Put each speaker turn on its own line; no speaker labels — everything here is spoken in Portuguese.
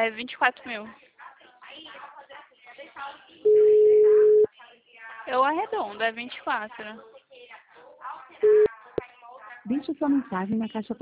É 24 mil. Eu arredondo, é 24.
Deixe sua mensagem na caixa